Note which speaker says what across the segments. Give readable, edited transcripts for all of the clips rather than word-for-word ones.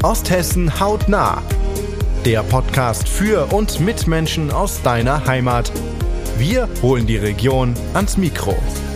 Speaker 1: Osthessen hautnah. Der Podcast für und mit Menschen aus deiner Heimat. Wir holen die Region ans Mikro.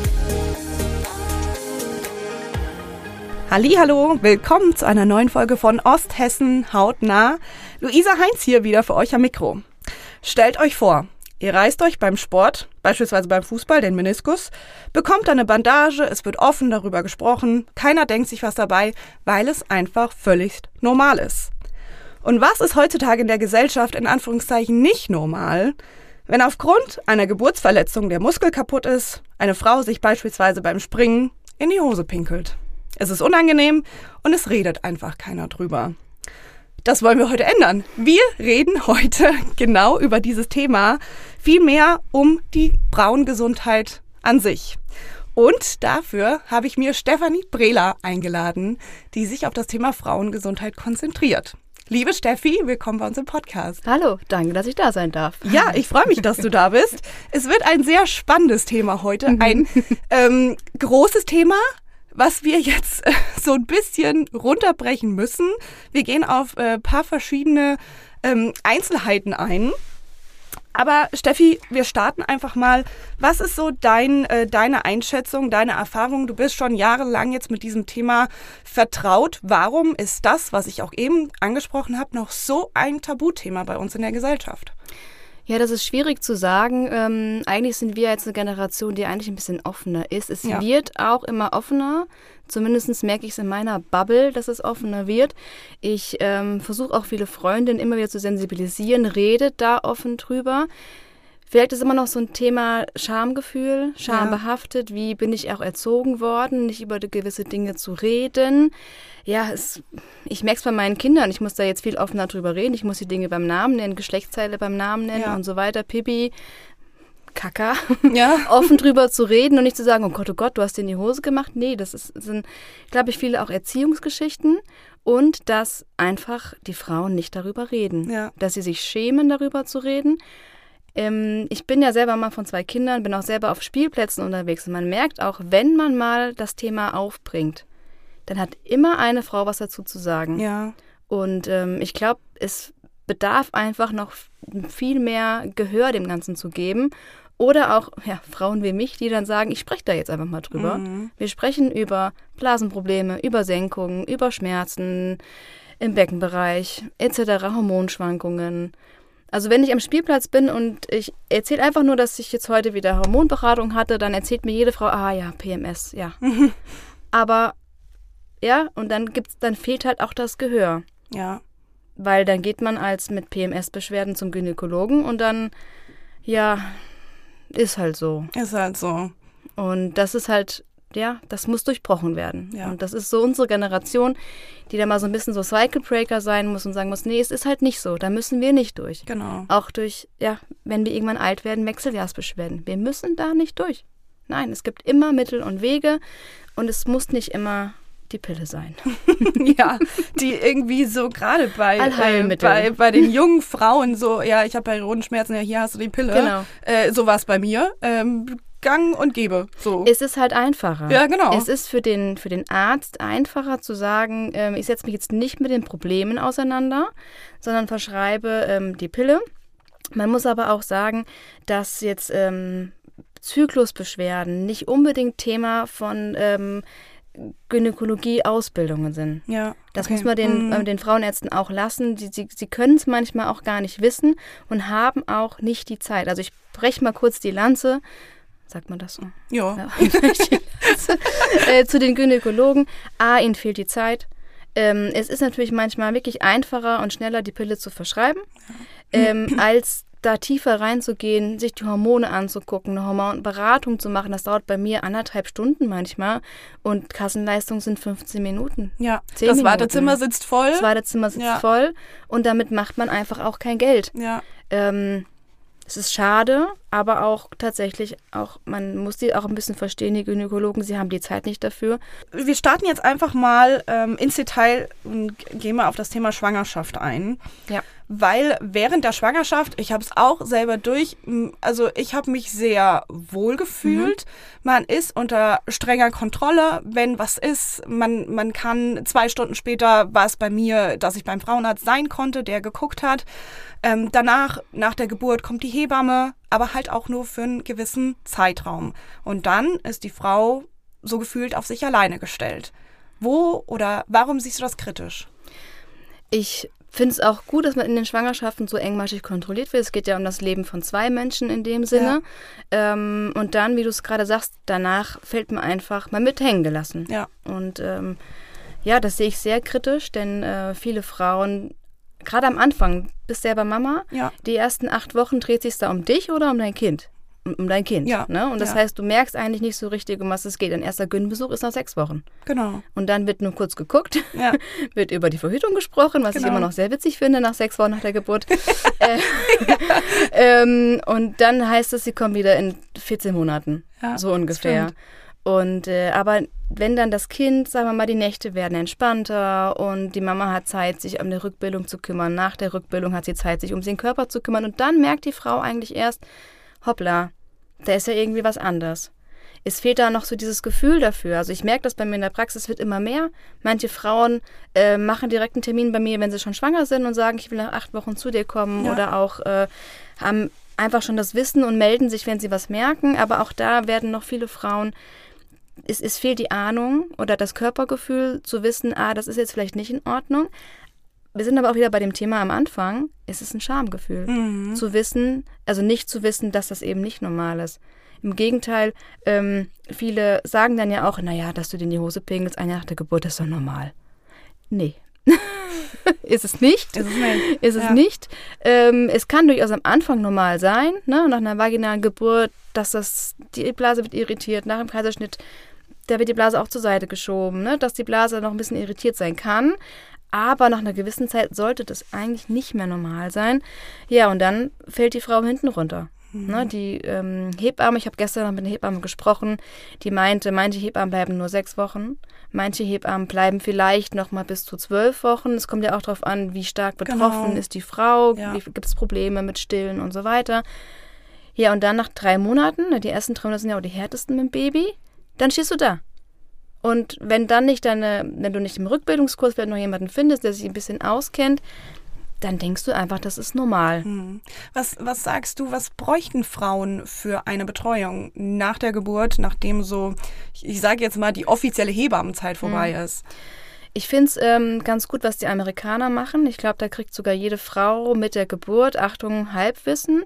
Speaker 2: Hallihallo, willkommen zu einer neuen Folge von Osthessen hautnah. Luisa Heinz hier wieder für euch am Mikro. Stellt euch vor, ihr reißt euch beim Sport, beispielsweise beim Fußball, den Meniskus, bekommt eine Bandage, es wird offen darüber gesprochen, keiner denkt sich was dabei, weil es einfach völlig normal ist. Und was ist heutzutage in der Gesellschaft in Anführungszeichen nicht normal, wenn aufgrund einer Geburtsverletzung der Muskel kaputt ist, eine Frau sich beispielsweise beim Springen in die Hose pinkelt? Es ist unangenehm und es redet einfach keiner drüber. Das wollen wir heute ändern. Wir reden heute genau über dieses Thema, vielmehr um die Frauengesundheit an sich. Und dafür habe ich mir Stefanie Brehler eingeladen, die sich auf das Thema Frauengesundheit konzentriert. Liebe Steffi, willkommen bei uns im Podcast.
Speaker 3: Hallo, danke, dass ich da sein darf.
Speaker 2: Ja, ich freue mich, dass du da bist. Es wird ein sehr spannendes Thema heute, ein großes Thema, was wir jetzt so ein bisschen runterbrechen müssen. Wir gehen auf ein paar verschiedene Einzelheiten ein. Aber Steffi, wir starten einfach mal. Was ist so deine Einschätzung, deine Erfahrung? Du bist schon jahrelang jetzt mit diesem Thema vertraut. Warum ist das, was ich auch eben angesprochen habe, noch so ein Tabuthema bei uns in der Gesellschaft?
Speaker 3: Ja, das ist schwierig zu sagen. Eigentlich sind wir jetzt eine Generation, die eigentlich ein bisschen offener ist. Es wird auch immer offener. Zumindest merke ich es in meiner Bubble, dass es offener wird. Ich versuche auch viele Freundinnen immer wieder zu sensibilisieren, redet da offen drüber. Vielleicht ist immer noch so ein Thema Schamgefühl, schambehaftet. Wie bin ich auch erzogen worden, nicht über gewisse Dinge zu reden? Ja, ich merke es bei meinen Kindern. Ich muss da jetzt viel offener drüber reden. Ich muss die Dinge beim Namen nennen, Geschlechtsteile beim Namen nennen und so weiter. Pipi, Kaka. Ja. Offen drüber zu reden und nicht zu sagen, oh Gott, du hast dir in die Hose gemacht. Nee, sind, glaube ich, viele auch Erziehungsgeschichten. Und dass einfach die Frauen nicht darüber reden. Ja. Dass sie sich schämen, darüber zu reden. Ich bin ja selber Mama von 2 Kindern, bin auch selber auf Spielplätzen unterwegs. Und man merkt auch, wenn man mal das Thema aufbringt, dann hat immer eine Frau was dazu zu sagen. Ja. Und ich glaube, es bedarf einfach noch viel mehr Gehör dem Ganzen zu geben. Oder auch Frauen wie mich, die dann sagen, ich spreche da jetzt einfach mal drüber. Mhm. Wir sprechen über Blasenprobleme, über Senkungen, über Schmerzen im Beckenbereich etc., Hormonschwankungen. Also wenn ich am Spielplatz bin und ich erzähle einfach nur, dass ich jetzt heute wieder Hormonberatung hatte, dann erzählt mir jede Frau, PMS, ja. Aber und dann fehlt halt auch das Gehör. Ja. Weil dann geht man mit PMS-Beschwerden zum Gynäkologen und dann, ist halt so.
Speaker 2: Ist halt so.
Speaker 3: Und das ist halt, das muss durchbrochen werden. Ja. Und das ist so unsere Generation, die da mal so ein bisschen so Cycle Breaker sein muss und sagen muss, nee, es ist halt nicht so, da müssen wir nicht durch.
Speaker 2: Genau.
Speaker 3: Auch durch, wenn wir irgendwann alt werden, Wechseljahrsbeschwerden. Wir müssen da nicht durch. Nein, es gibt immer Mittel und Wege und es muss nicht immer die Pille sein.
Speaker 2: Die irgendwie so gerade bei den jungen Frauen so, ich habe Periodenschmerzen, hier hast du die Pille. Genau. So war es bei mir. Gang und gäbe. So.
Speaker 3: Es ist halt einfacher.
Speaker 2: Ja, genau.
Speaker 3: Es ist für den Arzt einfacher zu sagen, ich setze mich jetzt nicht mit den Problemen auseinander, sondern verschreibe die Pille. Man muss aber auch sagen, dass jetzt Zyklusbeschwerden nicht unbedingt Thema von Gynäkologie-Ausbildungen sind. Ja, das muss man den Frauenärzten auch lassen. Sie können es manchmal auch gar nicht wissen und haben auch nicht die Zeit. Also ich breche mal kurz die Lanze. Sagt man das so?
Speaker 2: Ja.
Speaker 3: Zu den Gynäkologen. Ihnen fehlt die Zeit. Es ist natürlich manchmal wirklich einfacher und schneller, die Pille zu verschreiben, als da tiefer reinzugehen, sich die Hormone anzugucken, eine Hormonberatung zu machen. Das dauert bei mir 1,5 Stunden manchmal und Kassenleistung sind 15 Minuten.
Speaker 2: Ja, das Wartezimmer sitzt voll.
Speaker 3: Das Wartezimmer sitzt voll und damit macht man einfach auch kein Geld. Ja. Es ist schade, aber auch tatsächlich, man muss die auch ein bisschen verstehen, die Gynäkologen, sie haben die Zeit nicht dafür.
Speaker 2: Wir starten jetzt einfach mal ins Detail und gehen mal auf das Thema Schwangerschaft ein.
Speaker 3: Ja.
Speaker 2: Weil während der Schwangerschaft, ich habe es auch selber also ich habe mich sehr wohl gefühlt. Man ist unter strenger Kontrolle, wenn was ist. Man kann 2 Stunden später, war es bei mir, dass ich beim Frauenarzt sein konnte, der geguckt hat. Danach, nach der Geburt, kommt die Hebamme, aber halt auch nur für einen gewissen Zeitraum. Und dann ist die Frau so gefühlt auf sich alleine gestellt. Warum siehst du das kritisch?
Speaker 3: Ich finde es auch gut, dass man in den Schwangerschaften so engmaschig kontrolliert wird. Es geht ja um das Leben von 2 Menschen in dem Sinne. Ja. Und dann, wie du es gerade sagst, danach fällt man wird hängen gelassen.
Speaker 2: Ja.
Speaker 3: Und das sehe ich sehr kritisch, denn viele Frauen, gerade am Anfang, bist du ja bei Mama, die ersten 8 Wochen dreht sich da um dich oder um dein Kind? Um dein Kind.
Speaker 2: Ja.
Speaker 3: Ne? Und das heißt, du merkst eigentlich nicht so richtig, um was es geht. Dein erster Gyn-Besuch ist nach 6 Wochen.
Speaker 2: Genau.
Speaker 3: Und dann wird nur kurz geguckt, wird über die Verhütung gesprochen, was ich immer noch sehr witzig finde, nach 6 Wochen nach der Geburt. Und dann heißt es, sie kommen wieder in 14 Monaten, so ungefähr. Und aber wenn dann das Kind, sagen wir mal, die Nächte werden entspannter und die Mama hat Zeit, sich um die Rückbildung zu kümmern, nach der Rückbildung hat sie Zeit, sich um den Körper zu kümmern und dann merkt die Frau eigentlich erst, hoppla, da ist ja irgendwie was anders. Es fehlt da noch so dieses Gefühl dafür. Also ich merke das bei mir in der Praxis, wird immer mehr. Manche Frauen machen direkt einen Termin bei mir, wenn sie schon schwanger sind und sagen, ich will nach 8 Wochen zu dir kommen oder auch haben einfach schon das Wissen und melden sich, wenn sie was merken. Aber auch da werden noch viele Frauen, es fehlt die Ahnung oder das Körpergefühl zu wissen, das ist jetzt vielleicht nicht in Ordnung. Wir sind aber auch wieder bei dem Thema am Anfang, es ist ein Schamgefühl. Zu wissen, also nicht zu wissen, dass das eben nicht normal ist. Im Gegenteil, viele sagen dann ja auch, dass du dir in die Hose pinkelst, 1 Jahr nach der Geburt, das ist doch normal. Nee. Ist es nicht. Ist es nicht. Es kann durchaus am Anfang normal sein, ne? Nach einer vaginalen Geburt, die Blase wird irritiert, nach dem Kaiserschnitt, da wird die Blase auch zur Seite geschoben, ne? Dass die Blase noch ein bisschen irritiert sein kann. Aber nach einer gewissen Zeit sollte das eigentlich nicht mehr normal sein. Ja, und dann fällt die Frau hinten runter. Ne, die Hebamme, ich habe gestern noch mit einer Hebamme gesprochen, die meinte, manche Hebammen bleiben nur 6 Wochen, manche Hebammen bleiben vielleicht noch mal bis zu 12 Wochen. Es kommt ja auch darauf an, wie stark betroffen ist die Frau, gibt es Probleme mit Stillen und so weiter. Ja, und dann nach 3 Monaten, die ersten 3 Monate sind ja auch die härtesten mit dem Baby, dann stehst du da. Und wenn dann nicht wenn du nicht im Rückbildungskurs vielleicht noch jemanden findest, der sich ein bisschen auskennt, dann denkst du einfach, das ist normal.
Speaker 2: Was sagst du, was bräuchten Frauen für eine Betreuung nach der Geburt, nachdem ich sage jetzt mal, die offizielle Hebammenzeit vorbei ist?
Speaker 3: Ich finde es ganz gut, was die Amerikaner machen. Ich glaube, da kriegt sogar jede Frau mit der Geburt, Achtung, Halbwissen,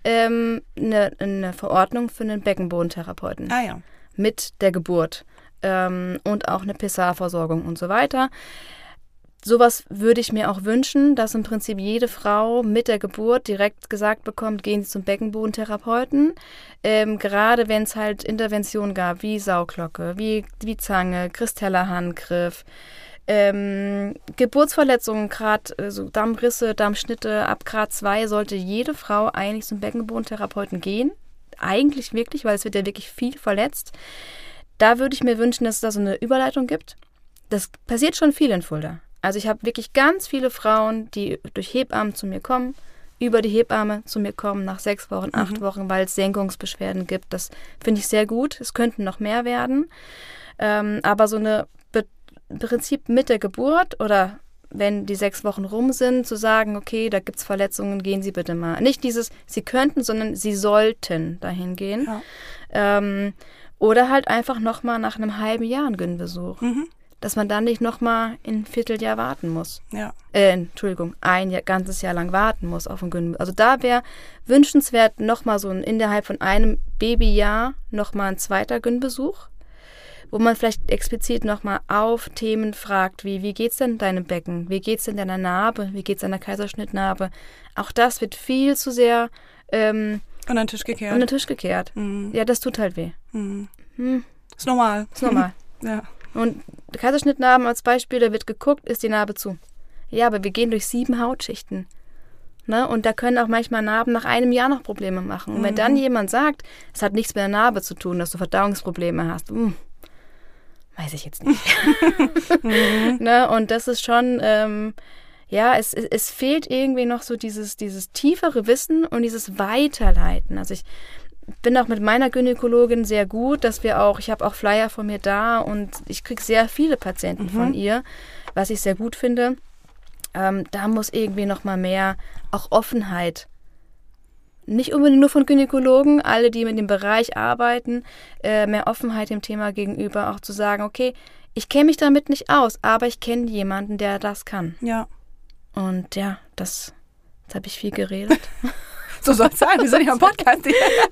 Speaker 3: eine Verordnung für einen Beckenbodentherapeuten. Mit der Geburt. Und auch eine PSA-Versorgung und so weiter. Sowas würde ich mir auch wünschen, dass im Prinzip jede Frau mit der Geburt direkt gesagt bekommt, gehen Sie zum Beckenbodentherapeuten. Gerade wenn es halt Interventionen gab, wie Sauglocke, wie Zange, Kristellerhandgriff, Geburtsverletzungen, gerade so Darmrisse, Darmschnitte, ab Grad 2 sollte jede Frau eigentlich zum Beckenbodentherapeuten gehen. Eigentlich wirklich, weil es wird ja wirklich viel verletzt. Da würde ich mir wünschen, dass es da so eine Überleitung gibt. Das passiert schon viel in Fulda. Also ich habe wirklich ganz viele Frauen, die durch Hebammen zu mir kommen, über die Hebamme zu mir kommen, nach 6 Wochen, 8 Wochen, weil es Senkungsbeschwerden gibt. Das finde ich sehr gut. Es könnten noch mehr werden. Aber so eine im Prinzip mit der Geburt oder wenn die 6 Wochen rum sind, zu sagen, okay, da gibt es Verletzungen, gehen Sie bitte mal. Nicht dieses, Sie könnten, sondern Sie sollten dahin gehen. Ja. Oder halt einfach nochmal nach einem halben Jahr einen Gyn-Besuch. Dass man dann nicht nochmal ein Vierteljahr warten muss.
Speaker 2: Ja.
Speaker 3: Entschuldigung, ganzes Jahr lang warten muss auf einen Gyn-Besuch. Also da wäre wünschenswert nochmal so innerhalb von einem Babyjahr nochmal ein zweiter Gyn-Besuch, wo man vielleicht explizit nochmal auf Themen fragt, wie geht's denn deinem Becken? Wie geht's denn deiner Narbe? Wie geht's deiner Kaiserschnittnarbe? Auch das wird viel zu sehr
Speaker 2: unter den Tisch gekehrt.
Speaker 3: Ja, das tut halt weh.
Speaker 2: Ist normal.
Speaker 3: Ist normal.
Speaker 2: Ja.
Speaker 3: Und Kaiserschnittnarben als Beispiel, da wird geguckt, ist die Narbe zu. Ja, aber wir gehen durch 7 Hautschichten. Ne? Und da können auch manchmal Narben nach einem Jahr noch Probleme machen. Und wenn dann jemand sagt, es hat nichts mit der Narbe zu tun, dass du Verdauungsprobleme hast, weiß ich jetzt nicht. Ne? Und das ist schon, es fehlt irgendwie noch so dieses tiefere Wissen und dieses Weiterleiten. Also ich bin auch mit meiner Gynäkologin sehr gut, ich habe auch Flyer von mir da und ich kriege sehr viele Patienten von ihr, was ich sehr gut finde. Da muss irgendwie noch mal mehr auch Offenheit, nicht unbedingt nur von Gynäkologen, alle, die mit dem Bereich arbeiten, mehr Offenheit dem Thema gegenüber, auch zu sagen, okay, ich kenne mich damit nicht aus, aber ich kenne jemanden, der das kann.
Speaker 2: Ja.
Speaker 3: Und ja, jetzt habe ich viel geredet.
Speaker 2: So soll es sein, wir sind ja am Podcast.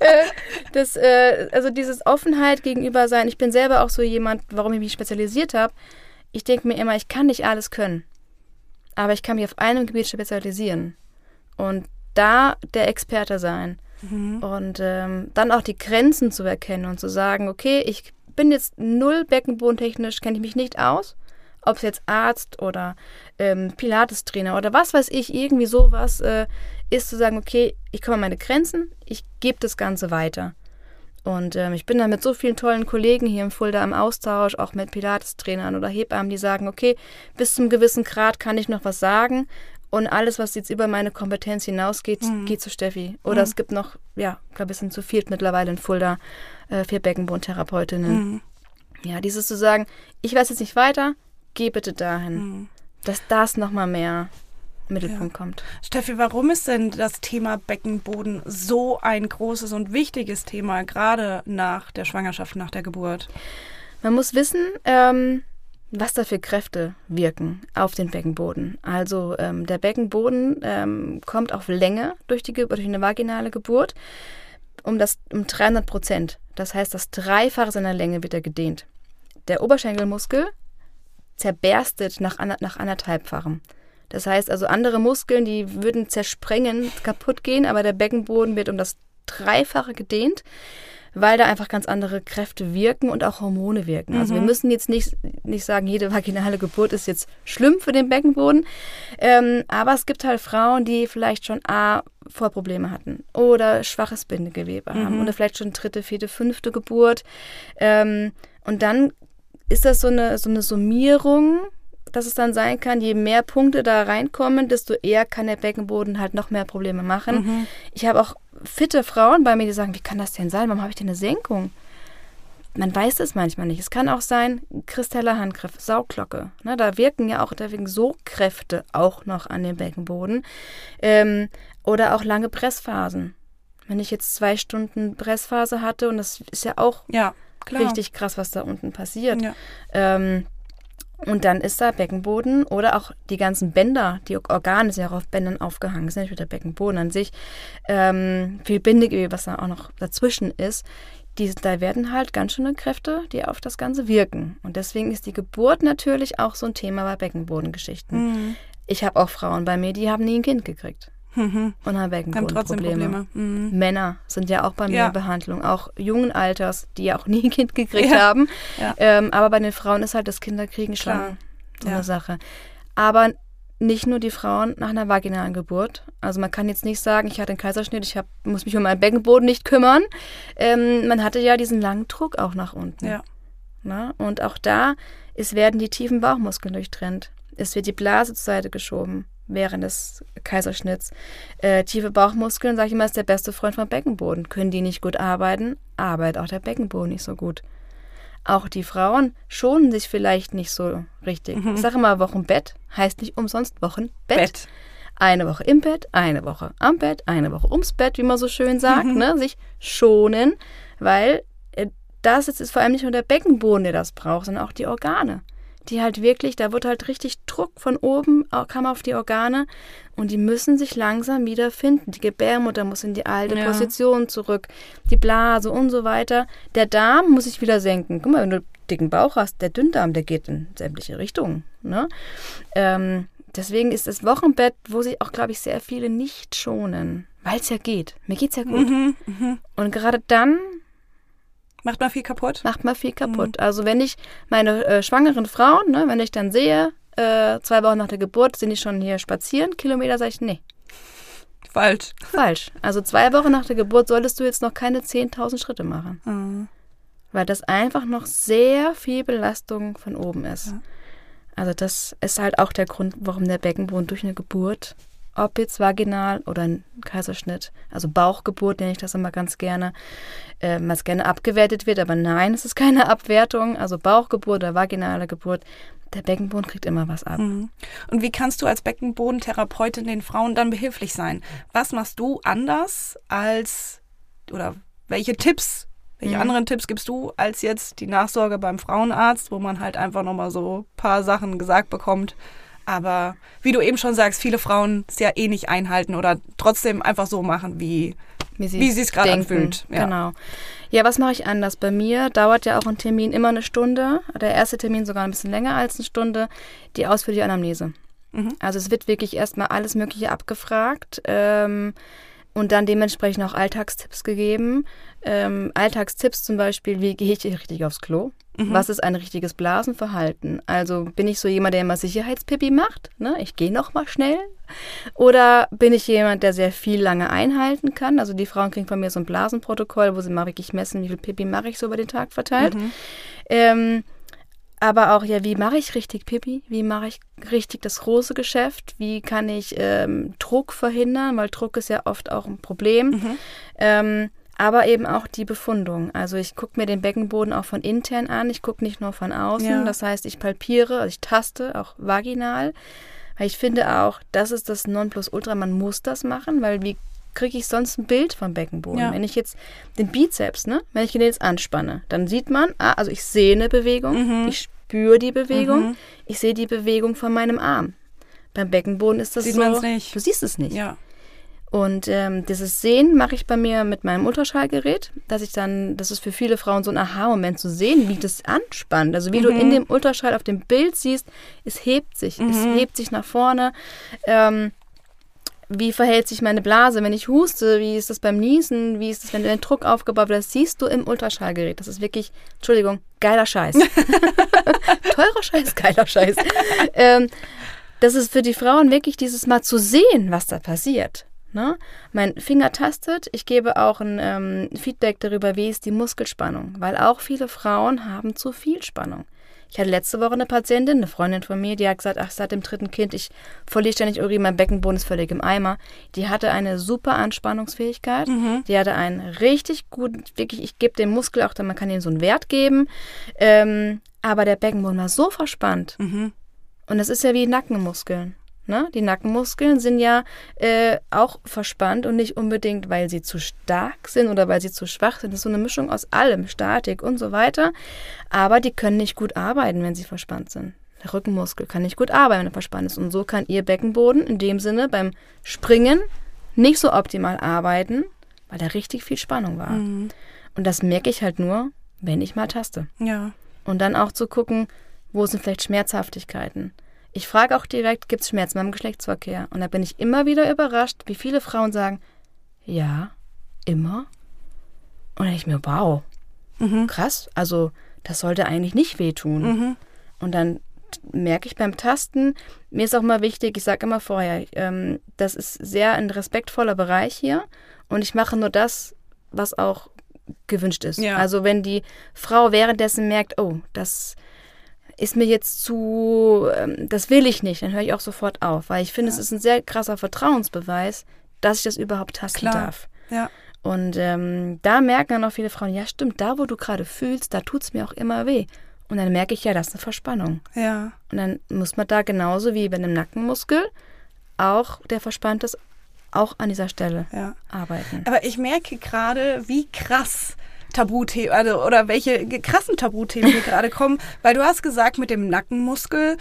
Speaker 3: Also dieses Offenheit gegenüber sein, ich bin selber auch so jemand, warum ich mich spezialisiert habe, ich denke mir immer, ich kann nicht alles können. Aber ich kann mich auf einem Gebiet spezialisieren und da der Experte sein und dann auch die Grenzen zu erkennen und zu sagen, okay, ich bin jetzt null beckenbodentechnisch, kenne ich mich nicht aus, ob es jetzt Arzt oder Pilates-Trainer oder was weiß ich, irgendwie sowas ist zu sagen, okay, ich komme an meine Grenzen, ich gebe das Ganze weiter. Und ich bin da mit so vielen tollen Kollegen hier im Fulda im Austausch, auch mit Pilates-Trainern oder Hebammen, die sagen, okay, bis zum gewissen Grad kann ich noch was sagen und alles, was jetzt über meine Kompetenz hinausgeht, geht zu Steffi. Oder es gibt noch, ich glaube, es sind zu viel mittlerweile in Fulda, 4 Beckenbodentherapeutinnen. Ja, dieses zu sagen, ich weiß jetzt nicht weiter, geh bitte dahin, dass das nochmal mehr Mittelpunkt kommt.
Speaker 2: Steffi, warum ist denn das Thema Beckenboden so ein großes und wichtiges Thema, gerade nach der Schwangerschaft, nach der Geburt?
Speaker 3: Man muss wissen, was da für Kräfte wirken auf den Beckenboden. Also der Beckenboden kommt auf Länge durch eine vaginale Geburt um 300%. Das heißt, das Dreifache seiner Länge wird er gedehnt. Der Oberschenkelmuskel zerberstet nach 1,5-fachem. Das heißt also, andere Muskeln, die würden zersprengen, kaputt gehen, aber der Beckenboden wird um das Dreifache gedehnt, weil da einfach ganz andere Kräfte wirken und auch Hormone wirken. Also wir müssen jetzt nicht sagen, jede vaginale Geburt ist jetzt schlimm für den Beckenboden, aber es gibt halt Frauen, die vielleicht schon Vorprobleme hatten oder schwaches Bindegewebe haben oder vielleicht schon 3., 4., 5. Geburt. Und dann ist das so eine Summierung, dass es dann sein kann, je mehr Punkte da reinkommen, desto eher kann der Beckenboden halt noch mehr Probleme machen. Ich habe auch fitte Frauen bei mir, die sagen, wie kann das denn sein? Warum habe ich denn eine Senkung? Man weiß das manchmal nicht. Es kann auch sein, kristeller Handgriff, Saugglocke. Ne, da wirken Sogkräfte auch noch an den Beckenboden. Oder auch lange Pressphasen. Wenn ich jetzt 2 Stunden Pressphase hatte, und das ist ja auch richtig krass, was da unten passiert. Ja. Und dann ist da Beckenboden oder auch die ganzen Bänder, die Organe sind ja auch auf Bändern aufgehangen, das ist nicht nur der Beckenboden an sich, viel Bindegewebe, was da auch noch dazwischen ist, da werden halt ganz schöne Kräfte, die auf das Ganze wirken. Und deswegen ist die Geburt natürlich auch so ein Thema bei Beckenbodengeschichten. Ich habe auch Frauen bei mir, die haben nie ein Kind gekriegt. Und haben Beckenbodenprobleme. Männer sind ja auch bei mir in Behandlung, auch jungen Alters, die ja auch nie ein Kind gekriegt haben. Ja. Aber bei den Frauen ist halt das Kinderkriegen schon so eine Sache. Aber nicht nur die Frauen nach einer vaginalen Geburt. Also man kann jetzt nicht sagen, ich hatte einen Kaiserschnitt, muss mich um meinen Beckenboden nicht kümmern. Man hatte ja diesen langen Druck auch nach unten. Ja. Na? Und auch da werden die tiefen Bauchmuskeln durchtrennt. Es wird die Blase zur Seite geschoben während des Kaiserschnitts. Tiefe Bauchmuskeln, sage ich immer, ist der beste Freund vom Beckenboden. Können die nicht gut arbeiten, arbeitet auch der Beckenboden nicht so gut. Auch die Frauen schonen sich vielleicht nicht so richtig. Ich sage immer, Wochenbett heißt nicht umsonst Wochenbett. Eine Woche im Bett, eine Woche am Bett, eine Woche ums Bett, wie man so schön sagt, ne? Sich schonen, weil das ist vor allem nicht nur der Beckenboden, der das braucht, sondern auch die Organe. Die halt wirklich, da wird halt richtig Druck von oben, kam auf die Organe und die müssen sich langsam wieder finden. Die Gebärmutter muss in die alte Position zurück, die Blase und so weiter. Der Darm muss sich wieder senken. Guck mal, wenn du dicken Bauch hast, der Dünndarm, der geht in sämtliche Richtungen. Ne? Deswegen ist das Wochenbett, wo sich auch, glaube ich, sehr viele nicht schonen, weil es ja geht. Mir geht's ja gut. Und gerade dann
Speaker 2: macht man viel kaputt?
Speaker 3: Also wenn ich meine schwangeren Frauen, ne, wenn ich dann sehe, 2 Wochen nach der Geburt sind die schon hier spazieren, Kilometer, sage ich, nee.
Speaker 2: Falsch.
Speaker 3: Falsch. Also 2 Wochen nach der Geburt solltest du jetzt noch keine 10.000 Schritte machen.
Speaker 2: Mhm.
Speaker 3: Weil das einfach noch sehr viel Belastung von oben ist.
Speaker 2: Ja.
Speaker 3: Also das ist halt auch der Grund, warum der Beckenboden durch eine Geburt, ob jetzt vaginal oder ein Kaiserschnitt, also Bauchgeburt nenne ich das immer ganz gerne, was gerne abgewertet wird, aber nein, es ist keine Abwertung. Also Bauchgeburt oder vaginale Geburt, der Beckenboden kriegt immer was ab.
Speaker 2: Mhm. Und wie kannst du als Beckenbodentherapeutin den Frauen dann behilflich sein? Was machst du anders oder welche anderen Tipps gibst du als jetzt die Nachsorge beim Frauenarzt, wo man halt einfach nochmal so ein paar Sachen gesagt bekommt? Aber wie du eben schon sagst, viele Frauen es ja nicht einhalten oder trotzdem einfach so machen, wie sie es gerade anfühlt.
Speaker 3: Ja. Genau. Ja, was mache ich anders? Bei mir dauert ja auch ein Termin immer eine Stunde. Der erste Termin sogar ein bisschen länger als eine Stunde. Die ausführliche Anamnese. Mhm. Also es wird wirklich erstmal alles Mögliche abgefragt. Und dann dementsprechend auch Alltagstipps gegeben. Alltagstipps zum Beispiel, wie gehe ich richtig aufs Klo? Mhm. Was ist ein richtiges Blasenverhalten? Also bin ich so jemand, der immer Sicherheitspipi macht? Ne? Ich gehe noch mal schnell. Oder bin ich jemand, der sehr viel lange einhalten kann? Also die Frauen kriegen von mir so ein Blasenprotokoll, wo sie mal wirklich messen, wie viel Pipi mache ich so über den Tag verteilt. Mhm. Aber auch, ja, wie mache ich richtig Pipi? Wie mache ich richtig das große Geschäft? Wie kann ich Druck verhindern? Weil Druck ist ja oft auch ein Problem. Mhm. Aber eben auch die Befundung. Also ich gucke mir den Beckenboden auch von intern an. Ich gucke nicht nur von außen. Ja. Das heißt, ich palpiere, also ich taste auch vaginal. Weil ich finde auch, das ist das Nonplusultra. Man muss das machen, weil wie kriege ich sonst ein Bild vom Beckenboden? Ja. Wenn ich jetzt den Bizeps, wenn ich den jetzt anspanne, dann sieht man, also ich sehe eine Bewegung, ich spüre die Bewegung, ich sehe die Bewegung von meinem Arm. Beim Beckenboden ist das
Speaker 2: sieht
Speaker 3: so,
Speaker 2: man's nicht.
Speaker 3: Du siehst es nicht.
Speaker 2: Ja.
Speaker 3: Und dieses Sehen mache ich bei mir mit meinem Ultraschallgerät, das ist für viele Frauen so ein Aha-Moment zu sehen, wie das anspannt. Also wie du in dem Ultraschall auf dem Bild siehst, es hebt sich nach vorne. Wie verhält sich meine Blase, wenn ich huste? Wie ist das beim Niesen? Wie ist das, wenn der Druck aufgebaut wird? Das siehst du im Ultraschallgerät. Das ist wirklich, Entschuldigung, geiler Scheiß. Teurer Scheiß, geiler Scheiß. Das ist für die Frauen wirklich dieses Mal zu sehen, was da passiert. Ne? Mein Finger tastet. Ich gebe auch ein Feedback darüber, wie ist die Muskelspannung. Weil auch viele Frauen haben zu viel Spannung. Ich hatte letzte Woche eine Patientin, eine Freundin von mir, die hat gesagt, seit dem 3. Kind, ich verliere ständig Urin, mein Beckenboden ist völlig im Eimer. Die hatte eine super Anspannungsfähigkeit. Die hatte einen richtig guten, wirklich, ich gebe dem Muskel auch, man kann ihm so einen Wert geben. Aber der Beckenboden war so verspannt. Und das ist ja wie Nackenmuskeln. Ne? Die Nackenmuskeln sind ja auch verspannt und nicht unbedingt, weil sie zu stark sind oder weil sie zu schwach sind. Das ist so eine Mischung aus allem, Statik und so weiter. Aber die können nicht gut arbeiten, wenn sie verspannt sind. Der Rückenmuskel kann nicht gut arbeiten, wenn er verspannt ist. Und so kann ihr Beckenboden in dem Sinne beim Springen nicht so optimal arbeiten, weil da richtig viel Spannung war. Und das merke ich halt nur, wenn ich mal taste.
Speaker 2: Ja.
Speaker 3: Und dann auch zu gucken, wo sind vielleicht Schmerzhaftigkeiten. Ich frage auch direkt, gibt es Schmerzen beim Geschlechtsverkehr? Und da bin ich immer wieder überrascht, wie viele Frauen sagen, ja, immer. Und dann denke ich mir, wow, krass, also das sollte eigentlich nicht wehtun. Und dann merke ich beim Tasten, mir ist auch mal wichtig, ich sage immer vorher, das ist sehr ein respektvoller Bereich hier und ich mache nur das, was auch gewünscht ist. Ja. Also wenn die Frau währenddessen merkt, oh, das ist mir jetzt das will ich nicht, dann höre ich auch sofort auf, weil ich finde, es ist ein sehr krasser Vertrauensbeweis, dass ich das überhaupt tasten darf.
Speaker 2: Ja.
Speaker 3: Und da merken dann auch viele Frauen, ja stimmt, da wo du gerade fühlst, da tut es mir auch immer weh. Und dann merke ich, ja, das ist eine Verspannung.
Speaker 2: Ja. Und
Speaker 3: dann muss man da genauso wie bei einem Nackenmuskel auch, der verspannt ist, auch an dieser Stelle arbeiten.
Speaker 2: Aber ich merke gerade, wie krass Tabuthemen, oder welche krassen Tabuthemen hier gerade kommen, weil du hast gesagt, mit dem Nackenmuskel,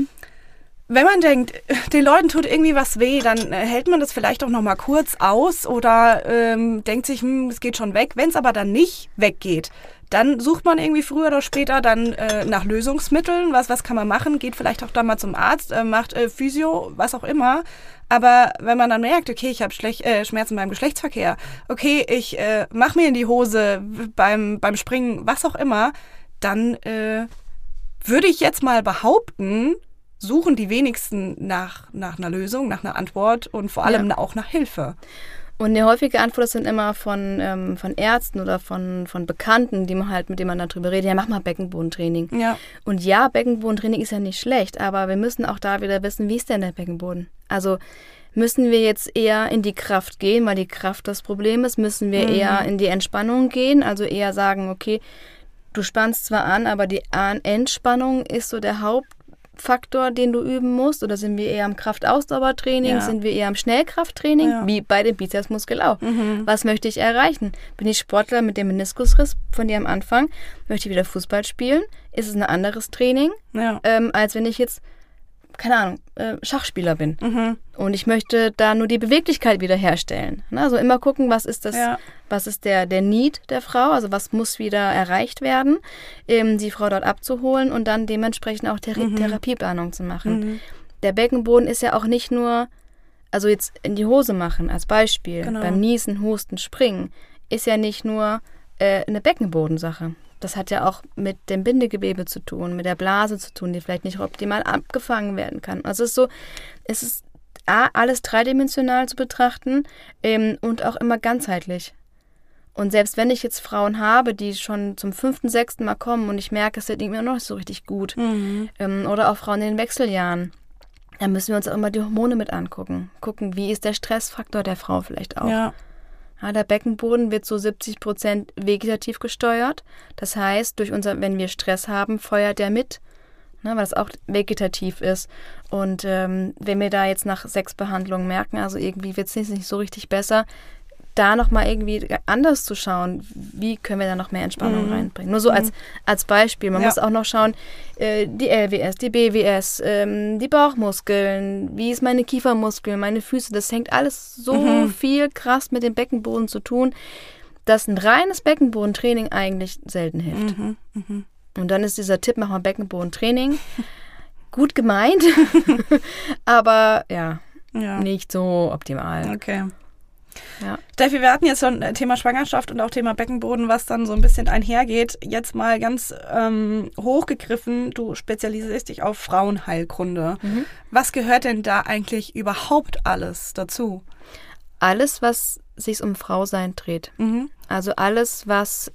Speaker 2: wenn man denkt, den Leuten tut irgendwie was weh, dann hält man das vielleicht auch noch mal kurz aus oder denkt sich, es geht schon weg. Wenn es aber dann nicht weggeht, dann sucht man irgendwie früher oder später dann nach Lösungsmitteln. Was kann man machen? Geht vielleicht auch dann mal zum Arzt, macht Physio, was auch immer. Aber wenn man dann merkt, okay, ich habe Schmerzen beim Geschlechtsverkehr, okay, ich mache mir in die Hose beim Springen, was auch immer, dann würde ich jetzt mal behaupten, suchen die wenigsten nach einer Lösung, nach einer Antwort und vor allem auch nach Hilfe.
Speaker 3: Und eine häufige Antwort sind immer von Ärzten oder von Bekannten, mit denen man darüber redet, ja, mach mal Beckenbodentraining.
Speaker 2: Ja.
Speaker 3: Und ja, Beckenbodentraining ist ja nicht schlecht, aber wir müssen auch da wieder wissen, wie ist denn der Beckenboden? Also müssen wir jetzt eher in die Kraft gehen, weil die Kraft das Problem ist? Müssen wir eher in die Entspannung gehen? Also eher sagen, okay, du spannst zwar an, aber die Entspannung ist so der Hauptfaktor, den du üben musst? Oder sind wir eher am Kraftausdauertraining? Ja. Sind wir eher am Schnellkrafttraining? Ja. Wie bei dem Bizepsmuskel auch. Was möchte ich erreichen? Bin ich Sportler mit dem Meniskusriss von dir am Anfang? Möchte ich wieder Fußball spielen? Ist es ein anderes Training, als wenn ich jetzt, keine Ahnung, Schachspieler bin. Und ich möchte da nur die Beweglichkeit wiederherstellen. Also immer gucken, was ist das, was ist der Need der Frau, also was muss wieder erreicht werden, die Frau dort abzuholen und dann dementsprechend auch Therapieplanung zu machen. Der Beckenboden ist ja auch nicht nur, also jetzt in die Hose machen als Beispiel, beim Niesen, Husten, Springen, ist ja nicht nur eine Beckenbodensache. Das hat ja auch mit dem Bindegewebe zu tun, mit der Blase zu tun, die vielleicht nicht optimal abgefangen werden kann. Also es ist alles dreidimensional zu betrachten und auch immer ganzheitlich. Und selbst wenn ich jetzt Frauen habe, die schon zum 5., 6. Mal kommen und ich merke, es wird irgendwie noch nicht so richtig gut, oder auch Frauen in den Wechseljahren, dann müssen wir uns auch immer die Hormone mit angucken. Gucken, wie ist der Stressfaktor der Frau vielleicht auch. Ja, der Beckenboden wird so 70% vegetativ gesteuert. Das heißt, wenn wir Stress haben, feuert der mit, weil das auch vegetativ ist. Und wenn wir da jetzt nach 6 Behandlungen merken, also irgendwie wird es nicht so richtig besser, da nochmal irgendwie anders zu schauen, wie können wir da noch mehr Entspannung reinbringen. Nur so als Beispiel. Man muss auch noch schauen, die LWS, die BWS, die Bauchmuskeln, wie ist meine Kiefermuskeln, meine Füße, das hängt alles so viel krass mit dem Beckenboden zu tun, dass ein reines Beckenbodentraining eigentlich selten hilft. Und dann ist dieser Tipp, mach mal Beckenbodentraining, gut gemeint, aber nicht so optimal.
Speaker 2: Okay. Ja. Steffi, wir hatten jetzt schon Thema Schwangerschaft und auch Thema Beckenboden, was dann so ein bisschen einhergeht. Jetzt mal ganz hochgegriffen, du spezialisierst dich auf Frauenheilkunde. Was gehört denn da eigentlich überhaupt alles dazu?
Speaker 3: Alles, was sich um Frausein dreht. Also alles, was,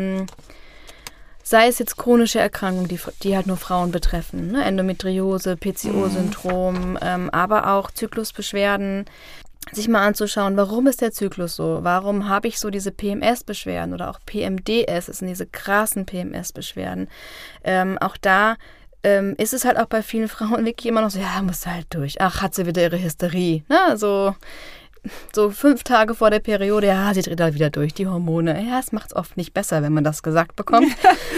Speaker 3: sei es jetzt chronische Erkrankungen, die halt nur Frauen betreffen, ne? Endometriose, PCO-Syndrom, aber auch Zyklusbeschwerden, sich mal anzuschauen, warum ist der Zyklus so? Warum habe ich so diese PMS-Beschwerden oder auch PMDS, das sind diese krassen PMS-Beschwerden. Auch da ist es halt auch bei vielen Frauen wirklich immer noch so, ja, muss halt durch. Ach, hat sie wieder ihre Hysterie. Ne? So 5 Tage vor der Periode, ja, sie dreht halt wieder durch, die Hormone. Ja, es macht es oft nicht besser, wenn man das gesagt bekommt.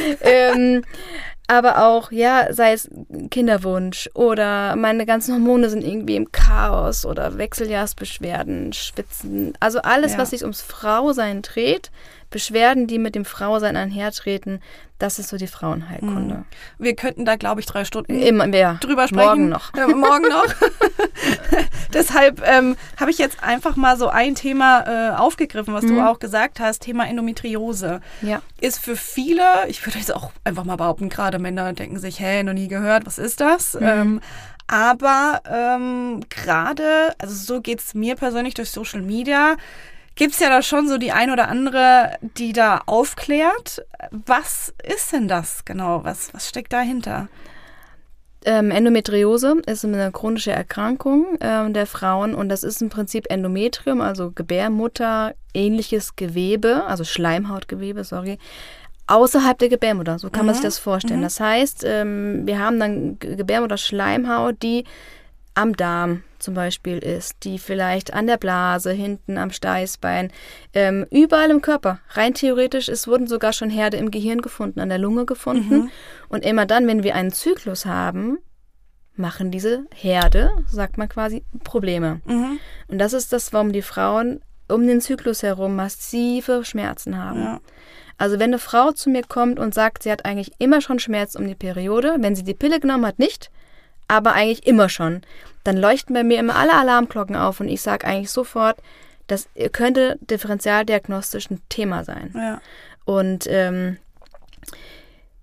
Speaker 3: Aber auch, ja, sei es Kinderwunsch oder meine ganzen Hormone sind irgendwie im Chaos oder Wechseljahrsbeschwerden, Schwitzen. Also alles, was sich ums Frausein dreht, Beschwerden, die mit dem Frausein einhertreten, das ist so die Frauenheilkunde.
Speaker 2: Wir könnten da, glaube ich, 3 Stunden
Speaker 3: drüber sprechen. Morgen noch.
Speaker 2: Morgen noch. Deshalb habe ich jetzt einfach mal so ein Thema aufgegriffen, was du auch gesagt hast, Thema Endometriose. Ja. Ist für viele, ich würde jetzt auch einfach mal behaupten, gerade Männer denken sich, noch nie gehört, was ist das? Aber gerade, also so geht es mir persönlich durch Social Media, gibt es ja da schon so die ein oder andere, die da aufklärt. Was ist denn das genau? Was steckt dahinter?
Speaker 3: Endometriose ist eine chronische Erkrankung der Frauen und das ist im Prinzip Endometrium, also Gebärmutter, ähnliches Gewebe, also Schleimhautgewebe, außerhalb der Gebärmutter, so kann man sich das vorstellen. Das heißt, wir haben dann Gebärmutter-Schleimhaut, die am Darm zum Beispiel ist, die vielleicht an der Blase, hinten am Steißbein, überall im Körper. Rein theoretisch, es wurden sogar schon Herde im Gehirn gefunden, an der Lunge gefunden. Und immer dann, wenn wir einen Zyklus haben, machen diese Herde, sagt man quasi, Probleme. Und das ist das, warum die Frauen um den Zyklus herum massive Schmerzen haben. Ja. Also wenn eine Frau zu mir kommt und sagt, sie hat eigentlich immer schon Schmerz um die Periode, wenn sie die Pille genommen hat, nicht, aber eigentlich immer schon, dann leuchten bei mir immer alle Alarmglocken auf und ich sage eigentlich sofort, das könnte differentialdiagnostisch ein Thema sein. Ja. Und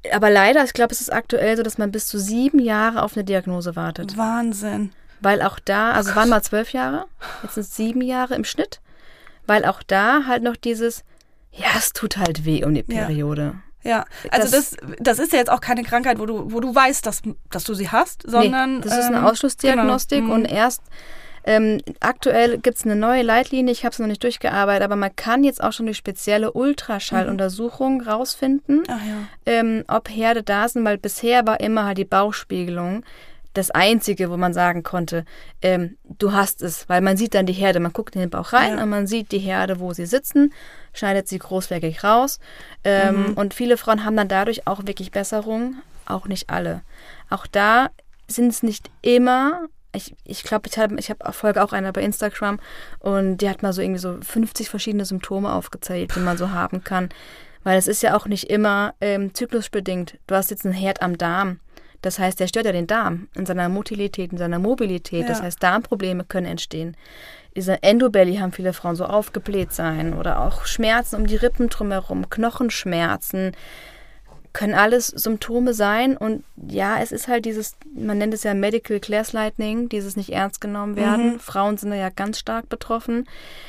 Speaker 3: Aber leider, ich glaube, es ist aktuell so, dass man bis zu 7 Jahre auf eine Diagnose wartet.
Speaker 2: Wahnsinn.
Speaker 3: Weil auch da, also es waren mal 12 Jahre, jetzt sind es 7 Jahre im Schnitt, weil auch da halt noch dieses, ja, es tut halt weh um die Periode.
Speaker 2: Ja, also das ist ja jetzt auch keine Krankheit, wo du weißt, dass du sie hast, sondern...
Speaker 3: Nee, das ist eine Ausschlussdiagnostik genau. Und erst aktuell gibt es eine neue Leitlinie, ich habe es noch nicht durchgearbeitet, aber man kann jetzt auch schon durch spezielle Ultraschalluntersuchungen rausfinden, ob Herde da sind, weil bisher war immer halt die Bauchspiegelung das Einzige, wo man sagen konnte, du hast es, weil man sieht dann die Herde, man guckt in den Bauch rein und man sieht die Herde, wo sie sitzen, schneidet sie großflächig raus und viele Frauen haben dann dadurch auch wirklich Besserung, auch nicht alle. Auch da sind es nicht immer, ich glaube, ich folge auch einer bei Instagram und die hat mal so irgendwie so 50 verschiedene Symptome aufgezählt, die man so haben kann, weil es ist ja auch nicht immer zyklusbedingt. Du hast jetzt einen Herd am Darm. Das heißt, der stört ja den Darm in seiner Motilität, in seiner Mobilität. Ja. Das heißt, Darmprobleme können entstehen. Diese Endobelly haben viele Frauen so aufgebläht sein oder auch Schmerzen um die Rippen drumherum, Knochenschmerzen, können alles Symptome sein. Und ja, es ist halt dieses, man nennt es ja Medical Gaslighting, dieses nicht ernst genommen werden. Frauen sind da ja ganz stark betroffen.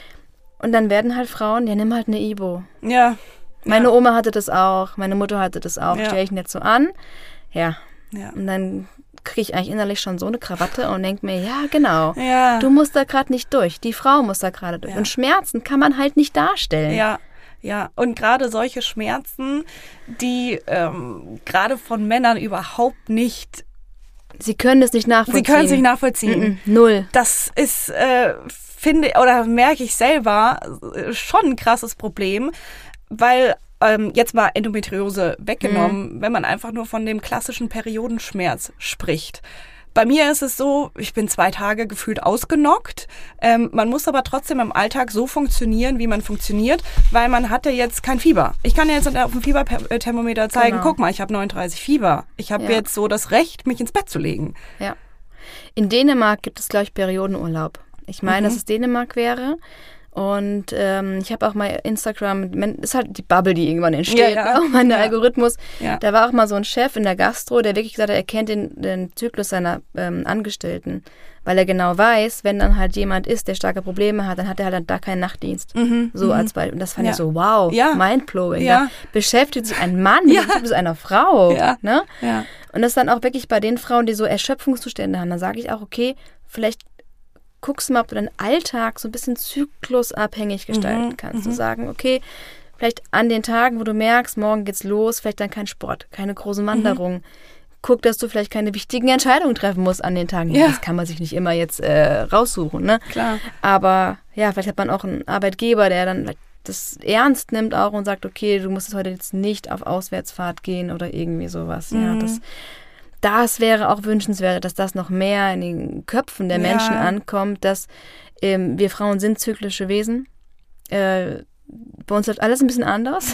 Speaker 3: Und dann werden halt Frauen, ja, nimm halt eine Ibo.
Speaker 2: Ja.
Speaker 3: Meine Oma hatte das auch, meine Mutter hatte das auch, stelle ich nicht so an. Ja. Und dann kriege ich eigentlich innerlich schon so eine Krawatte und denke mir, ja, genau, du musst da gerade nicht durch, die Frau muss da gerade durch. Und Schmerzen kann man halt nicht darstellen.
Speaker 2: Ja, und gerade solche Schmerzen, die gerade von Männern überhaupt nicht...
Speaker 3: Sie können es nicht nachvollziehen. Null.
Speaker 2: Das ist, finde oder merke ich selber, schon ein krasses Problem, weil... jetzt mal Endometriose weggenommen, wenn man einfach nur von dem klassischen Periodenschmerz spricht. Bei mir ist es so, ich bin 2 Tage gefühlt ausgenockt. Man muss aber trotzdem im Alltag so funktionieren, wie man funktioniert, weil man hatte jetzt kein Fieber. Ich kann jetzt auf dem Fieberthermometer zeigen, guck mal, ich habe 39 Fieber. Ich habe jetzt so das Recht, mich ins Bett zu legen. Ja.
Speaker 3: In Dänemark gibt es, glaube ich, Periodenurlaub. Ich meine, dass es Dänemark wäre. Und ich habe auch mal Instagram, ist halt die Bubble, die irgendwann entsteht, auch mein Algorithmus. Ja. Da war auch mal so ein Chef in der Gastro, der wirklich gesagt hat, er kennt den Zyklus seiner Angestellten, weil er genau weiß, wenn dann halt jemand ist, der starke Probleme hat, dann hat er halt da keinen Nachtdienst. So als Beispiel. Und das fand ich so, wow, mindblowing. Ja. Da beschäftigt sich ein Mann mit dem Zyklus einer Frau. Ja. Ne? Ja. Und das dann auch wirklich bei den Frauen, die so Erschöpfungszustände haben, dann sage ich auch, okay, vielleicht guckst du mal, ob du deinen Alltag so ein bisschen zyklusabhängig gestalten kannst. Du sagen, okay, vielleicht an den Tagen, wo du merkst, morgen geht's los, vielleicht dann kein Sport, keine großen Wanderungen. Guck, dass du vielleicht keine wichtigen Entscheidungen treffen musst an den Tagen. Ja. Das kann man sich nicht immer jetzt raussuchen, ne? Klar. Aber ja, vielleicht hat man auch einen Arbeitgeber, der dann das ernst nimmt auch und sagt, okay, du musst heute jetzt nicht auf Auswärtsfahrt gehen oder irgendwie sowas. Ja, das wäre auch wünschenswert, dass das noch mehr in den Köpfen der Menschen ankommt, dass wir Frauen sind zyklische Wesen. Bei uns läuft alles ein bisschen anders.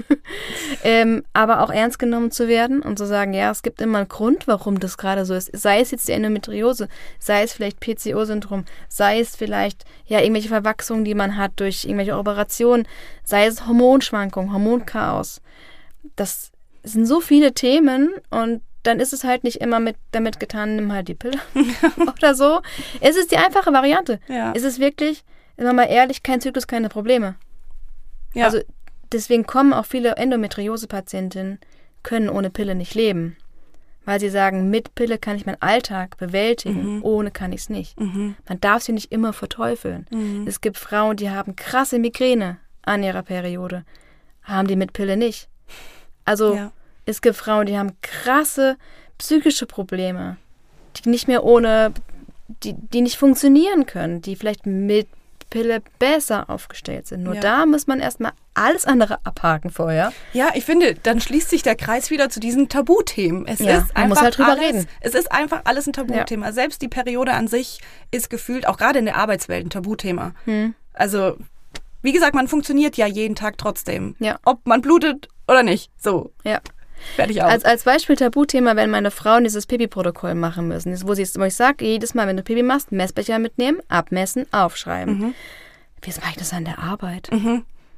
Speaker 3: Aber auch ernst genommen zu werden und zu sagen, ja, es gibt immer einen Grund, warum das gerade so ist. Sei es jetzt die Endometriose, sei es vielleicht PCO-Syndrom, sei es vielleicht irgendwelche Verwachsungen, die man hat durch irgendwelche Operationen, sei es Hormonschwankungen, Hormonchaos. Das sind so viele Themen und dann ist es halt nicht immer damit getan, nimm halt die Pille oder so. Es ist die einfache Variante. Ja. Es ist wirklich, wenn man mal ehrlich, kein Zyklus, keine Probleme. Ja. Also deswegen kommen auch viele Endometriose-Patientinnen, können ohne Pille nicht leben. Weil sie sagen, mit Pille kann ich meinen Alltag bewältigen, ohne kann ich es nicht. Man darf sie nicht immer verteufeln. Es gibt Frauen, die haben krasse Migräne an ihrer Periode, haben die mit Pille nicht. Also es gibt Frauen, die haben krasse psychische Probleme, die nicht mehr die nicht funktionieren können, die vielleicht mit Pille besser aufgestellt sind. Nur da muss man erstmal alles andere abhaken vorher.
Speaker 2: Ja, ich finde, dann schließt sich der Kreis wieder zu diesen Tabuthemen.
Speaker 3: Man muss halt drüber reden.
Speaker 2: Es ist einfach alles ein Tabuthema. Ja. Selbst die Periode an sich ist gefühlt, auch gerade in der Arbeitswelt, ein Tabuthema. Also, wie gesagt, man funktioniert ja jeden Tag trotzdem. Ja. Ob man blutet oder nicht. So. Ja. Fertig aus.
Speaker 3: Als Beispiel Tabuthema, wenn meine Frauen dieses Pipi-Protokoll machen müssen, wo ich sage, jedes Mal, wenn du Pipi machst, Messbecher mitnehmen, abmessen, aufschreiben. Wie mache ich das an der Arbeit?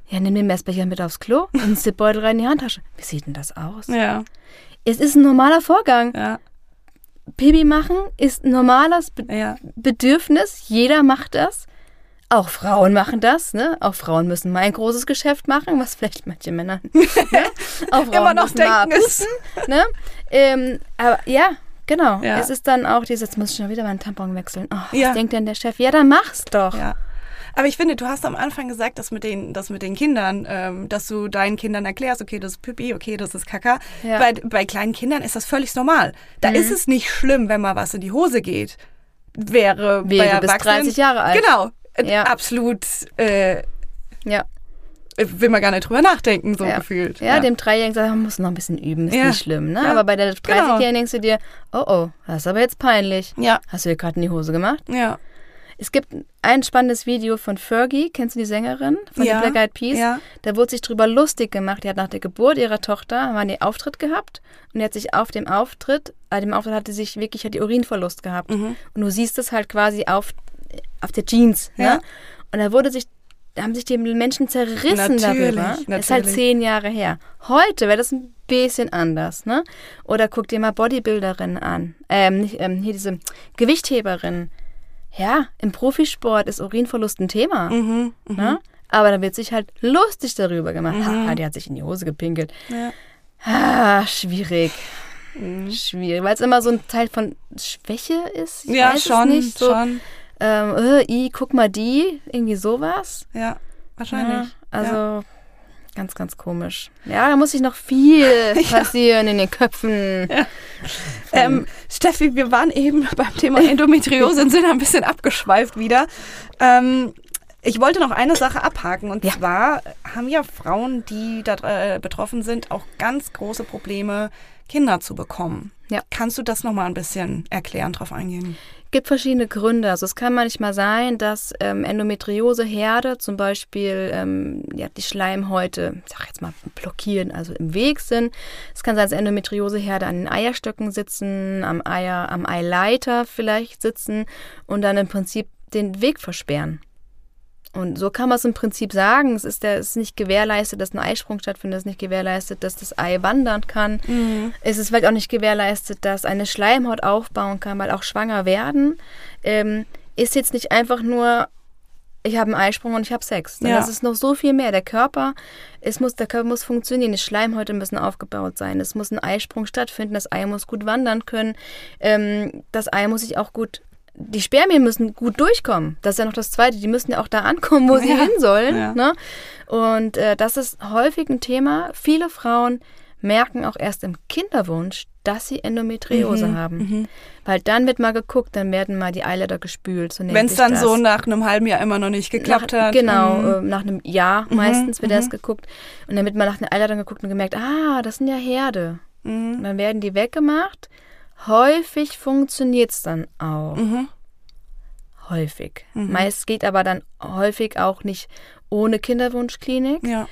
Speaker 3: Ja, nimm den Messbecher mit aufs Klo und einen Zipbeutel rein in die Handtasche. Wie sieht denn das aus?
Speaker 2: Ja.
Speaker 3: Es ist ein normaler Vorgang.
Speaker 2: Ja.
Speaker 3: Pipi machen ist ein normales Bedürfnis. Jeder macht das. Auch Frauen machen das, ne? Auch Frauen müssen mal ein großes Geschäft machen, was vielleicht manche Männer auch Frauen
Speaker 2: immer noch
Speaker 3: müssen mal
Speaker 2: denken
Speaker 3: putzen, ne? Aber ja, genau. Ja. Es ist dann auch dieses, jetzt muss ich schon wieder meinen Tampon wechseln. Oh, was denkt denn der Chef? Ja, dann mach's doch.
Speaker 2: Ja. Aber ich finde, du hast am Anfang gesagt, dass mit den Kindern, dass du deinen Kindern erklärst, okay, das ist Pipi, okay, das ist Kaka. Ja. Bei kleinen Kindern ist das völlig normal. Da ist es nicht schlimm, wenn mal was in die Hose geht. Wäre bei Erwachsenen.
Speaker 3: Bis 30 Jahre alt.
Speaker 2: Genau. Ja. Absolut. Will man gar nicht drüber nachdenken, so gefühlt.
Speaker 3: Ja, dem 3-Jährigen sagt man muss noch ein bisschen üben, ist nicht schlimm. Ne? Ja. Aber bei der 30-Jährigen denkst du dir, oh, das ist aber jetzt peinlich. Ja. Hast du dir gerade in die Hose gemacht? Ja. Es gibt ein spannendes Video von Fergie, kennst du die Sängerin von den Black Eyed Peas? Ja. Da wurde sich drüber lustig gemacht. Die hat nach der Geburt ihrer Tochter mal einen Auftritt gehabt und die hat sich auf dem Auftritt hat die Urinverlust gehabt. Und du siehst es halt quasi auf der Jeans. Ne? Und da haben sich die Menschen zerrissen darüber. Das ist halt 10 Jahre her. Heute wäre das ein bisschen anders. Ne? Oder guck dir mal Bodybuilderinnen an. Hier diese Gewichtheberinnen. Ja, im Profisport ist Urinverlust ein Thema. Ne? Aber da wird sich halt lustig darüber gemacht. Die hat sich in die Hose gepinkelt. Ja. Schwierig. Schwierig, weil es immer so ein Teil von Schwäche ist. Ich weiß es nicht. So, schon. Guck mal die, irgendwie sowas.
Speaker 2: Ja, wahrscheinlich.
Speaker 3: Also ganz, ganz komisch. Ja, da muss sich noch viel passieren in den Köpfen. Ja.
Speaker 2: Steffi, wir waren eben beim Thema Endometriose und sind ein bisschen abgeschweift wieder. Ich wollte noch eine Sache abhaken und zwar haben ja Frauen, die da betroffen sind, auch ganz große Probleme, Kinder zu bekommen. Ja. Kannst du das nochmal ein bisschen erklären, drauf eingehen?
Speaker 3: Es gibt verschiedene Gründe. Also es kann manchmal sein, dass Endometrioseherde zum Beispiel die Schleimhäute, ich sag jetzt mal, blockieren, also im Weg sind. Es kann sein, dass Endometrioseherde an den Eierstöcken sitzen, am Eileiter vielleicht sitzen und dann im Prinzip den Weg versperren. Und so kann man es im Prinzip sagen. Es ist nicht gewährleistet, dass ein Eisprung stattfindet. Es ist nicht gewährleistet, dass das Ei wandern kann. Es ist vielleicht auch nicht gewährleistet, dass eine Schleimhaut aufbauen kann, weil auch schwanger werden ist jetzt nicht einfach nur, ich habe einen Eisprung und ich habe Sex. Denn das ist noch so viel mehr. Der Körper muss funktionieren. Die Schleimhäute müssen aufgebaut sein. Es muss ein Eisprung stattfinden. Das Ei muss gut wandern können. Das Ei muss sich auch die Spermien müssen gut durchkommen. Das ist ja noch das Zweite. Die müssen ja auch da ankommen, wo sie hin sollen. Ja. Ne? Und das ist häufig ein Thema. Viele Frauen merken auch erst im Kinderwunsch, dass sie Endometriose haben. Weil dann wird mal geguckt, dann werden mal die Eileiter gespült. So
Speaker 2: wenn es dann so nach einem halben Jahr immer noch nicht geklappt hat.
Speaker 3: Genau, nach einem Jahr meistens wird erst geguckt. Und dann wird mal nach den Eileitern geguckt und gemerkt, das sind ja Herde. Und dann werden die weggemacht. Häufig funktioniert es dann auch. Häufig. Meist geht aber dann häufig auch nicht ohne Kinderwunschklinik. Ja.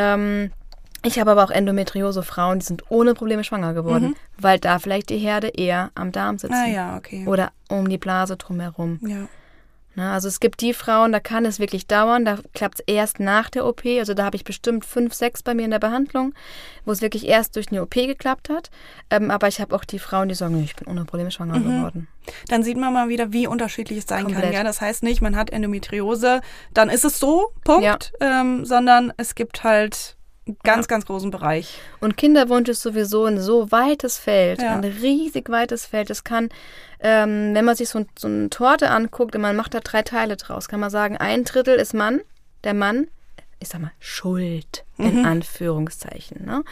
Speaker 3: Ich habe aber auch Endometriose-Frauen, die sind ohne Probleme schwanger geworden, weil da vielleicht die Herde eher am Darm sitzen.
Speaker 2: Okay.
Speaker 3: Oder um die Blase drumherum.
Speaker 2: Ja.
Speaker 3: Na, also es gibt die Frauen, da kann es wirklich dauern, da klappt es erst nach der OP, also da habe ich bestimmt 5, 6 bei mir in der Behandlung, wo es wirklich erst durch eine OP geklappt hat, aber ich habe auch die Frauen, die sagen, ich bin ohne Probleme schwanger geworden.
Speaker 2: Dann sieht man mal wieder, wie unterschiedlich es sein kann. Ja? Das heißt nicht, man hat Endometriose, dann ist es so, Punkt, sondern es gibt halt ganz, ganz großen Bereich.
Speaker 3: Und Kinderwunsch ist sowieso ein so weites Feld, ein riesig weites Feld. Es kann, wenn man sich so eine Torte anguckt und man macht da 3 Teile draus, kann man sagen, 1/3 ist der Mann, ich sag mal, schuld, in Anführungszeichen. Ne?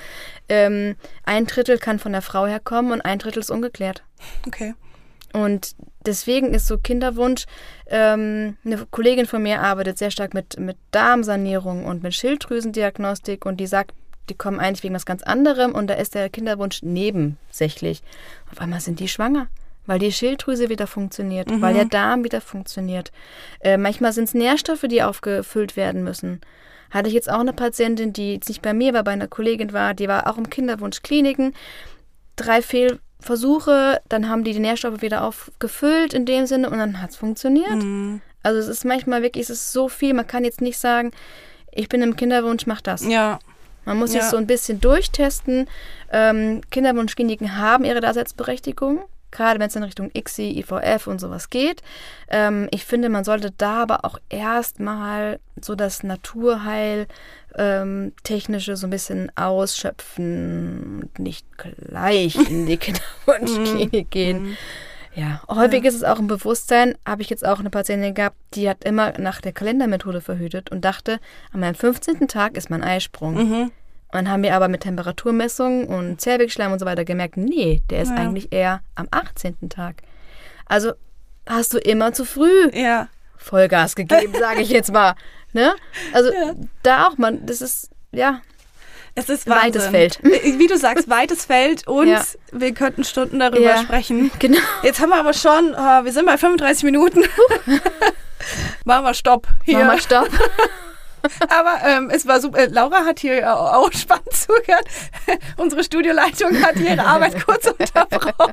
Speaker 3: 1/3 kann von der Frau herkommen und 1/3 ist ungeklärt.
Speaker 2: Okay.
Speaker 3: Und deswegen ist so Kinderwunsch, eine Kollegin von mir arbeitet sehr stark mit Darmsanierung und mit Schilddrüsendiagnostik und die sagt, die kommen eigentlich wegen was ganz anderem und da ist der Kinderwunsch nebensächlich. Auf einmal sind die schwanger, weil die Schilddrüse wieder funktioniert, weil der Darm wieder funktioniert. Manchmal sind es Nährstoffe, die aufgefüllt werden müssen. Hatte ich jetzt auch eine Patientin, die jetzt nicht bei mir war, bei einer Kollegin war, die war auch im Kinderwunschkliniken, 3 Fehlversuche, dann haben die Nährstoffe wieder aufgefüllt in dem Sinne und dann hat es funktioniert. Also es ist manchmal wirklich, es ist so viel, man kann jetzt nicht sagen, ich bin im Kinderwunsch, mach das.
Speaker 2: Ja.
Speaker 3: Man muss sich so ein bisschen durchtesten. Kinderwunschkliniken haben ihre Daseinsberechtigung, gerade wenn es in Richtung ICSI, IVF und sowas geht. Ich finde, man sollte da aber auch erstmal so das Naturheil Technische so ein bisschen ausschöpfen und nicht gleich in die Kinderwunschklinik gehen. Ja, häufig ist es auch im Bewusstsein, habe ich jetzt auch eine Patientin gehabt, die hat immer nach der Kalendermethode verhütet und dachte, an meinem 15. Tag ist mein Eisprung. Und dann haben wir aber mit Temperaturmessungen und Zervixschleim und so weiter gemerkt, nee, der ist eigentlich eher am 18. Tag. Also hast du immer zu früh Vollgas gegeben, sage ich jetzt mal. Ne? Also da auch, das ist,
Speaker 2: es ist
Speaker 3: weites Feld.
Speaker 2: Wie du sagst, weites Feld und wir könnten Stunden darüber sprechen.
Speaker 3: Genau.
Speaker 2: Jetzt haben wir aber schon, wir sind bei 35 Minuten. Machen wir Stopp hier.
Speaker 3: Machen wir Stopp.
Speaker 2: Aber es war super. Laura hat hier auch spannend zugehört. Unsere Studioleitung hat ihre Arbeit kurz unterbrochen.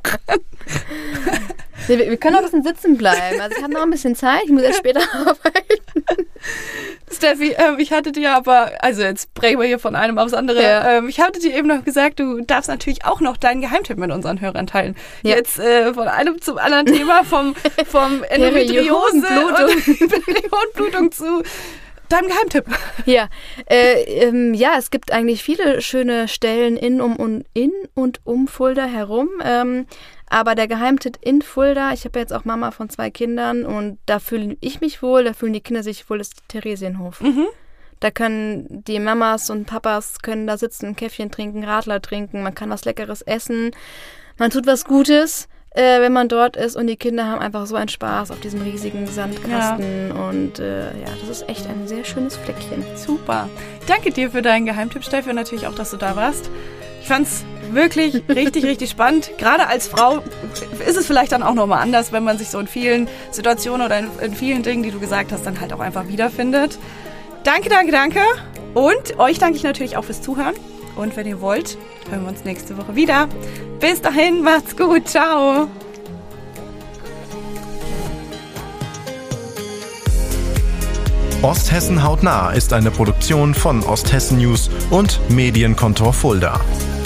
Speaker 3: Wir können auch ein bisschen sitzen bleiben. Also ich habe noch ein bisschen Zeit. Ich muss erst später arbeiten.
Speaker 2: Steffi, ich hatte dir aber, also jetzt brechen wir hier von einem aufs andere. Ja. Ich hatte dir eben noch gesagt, du darfst natürlich auch noch deinen Geheimtipp mit unseren Hörern teilen. Ja. Jetzt von einem zum anderen Thema, vom Endometriose und Periodenblutung zu deinem Geheimtipp.
Speaker 3: Ja, es gibt eigentlich viele schöne Stellen in und um Fulda herum. Aber der Geheimtipp in Fulda, ich habe ja jetzt auch Mama von 2 Kindern und da fühle ich mich wohl, da fühlen die Kinder sich wohl, ist Theresienhof. Da können die Mamas und Papas können da sitzen, ein Käffchen trinken, Radler trinken, man kann was Leckeres essen, man tut was Gutes, wenn man dort ist und die Kinder haben einfach so einen Spaß auf diesem riesigen Sandkasten und das ist echt ein sehr schönes Fleckchen.
Speaker 2: Super. Danke dir für deinen Geheimtipp, Steffi, und natürlich auch, dass du da warst. Ich fand's wirklich richtig, richtig spannend. Gerade als Frau ist es vielleicht dann auch nochmal anders, wenn man sich so in vielen Situationen oder in vielen Dingen, die du gesagt hast, dann halt auch einfach wiederfindet. Danke. Und euch danke ich natürlich auch fürs Zuhören. Und wenn ihr wollt, hören wir uns nächste Woche wieder. Bis dahin, macht's gut. Ciao.
Speaker 1: Osthessen hautnah ist eine Produktion von Osthessen News und Medienkontor Fulda.